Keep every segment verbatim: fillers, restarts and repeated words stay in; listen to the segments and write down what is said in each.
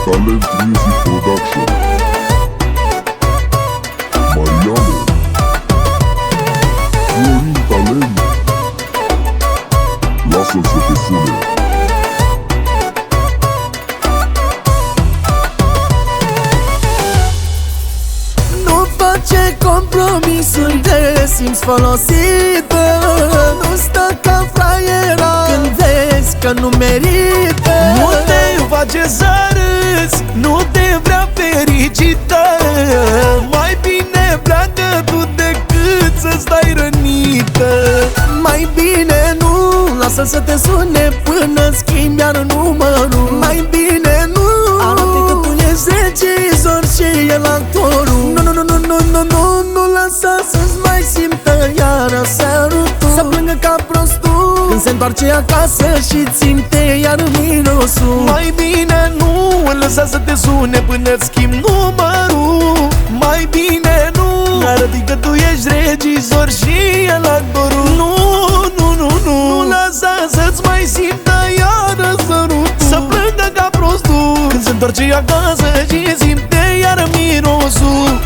Talent Music Production. Mariano Florin Talent. Lasă-l să te sune. Nu face compromisuri, te simți folosită. Nu stă ca fraiera când vezi că nu merită. Nu te face să râzi, nu te vrea fericită. Mai bine pleacă tu decât să stai rănită. Mai bine nu, lasă să te sune până schimbi iar numărul. Mai bine nu, arate că tu ești regizor și el actorul. Nu, nu, nu, nu, nu, nu, nu, nu lasă să-ți mai simtă iară sărutul. Să plângă ca prostul când se întoarce acasă și simte iar mirosul. Mai bine nu îl lăsa să te sune până-ți schimbi numărul. Mai bine nu, arătă că tu ești regizor și el actorul. Nu, nu, nu, nu, nu lăsa să-ți mai simtă iară sărutul. Să plângă ca prostul când se întoarce acasă și simte iar mirosul.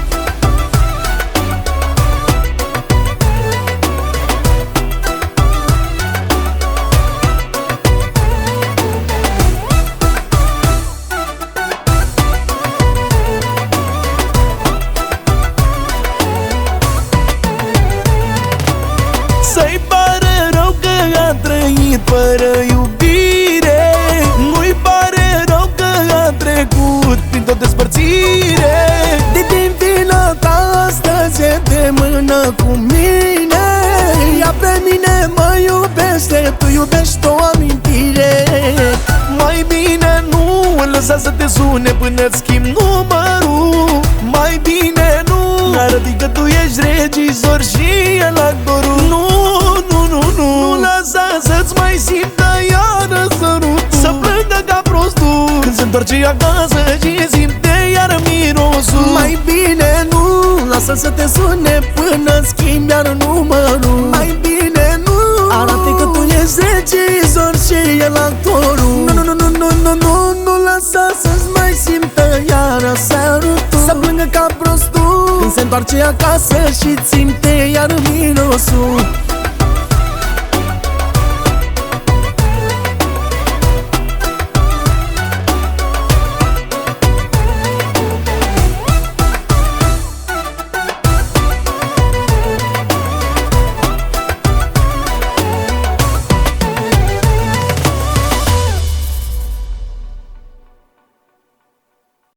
Să-i pare rău că a trăit fără iubire. Nu-i pare rău că a trecut printr-o despărțire. De din vina ta astăzi e de mână cu mine. Ea pe mine mă iubește, tu iubești o amintire. Mai bine nu îl lăsa să te sune până-ți schimbi numărul. Mai bine nu, arătă că tu ești regizor și el actorul. Nu, nu, nu, nu, nu lăsa să-ți mai simtă iară sărutul. Să plângă ca prostul când se întoarce acasă și simte iar mirosul. Mai bine nu, lasă să te sune până schimbi iar numărul. Mai bine nu, arate că tu ești regizor și el actorul. Nu, nu, nu, nu, nu, nu, nu, nu lasă să-ți mai simtă iară sărutul. Să plângă ca prostul când se întoarce acasă și simte iar mirosul.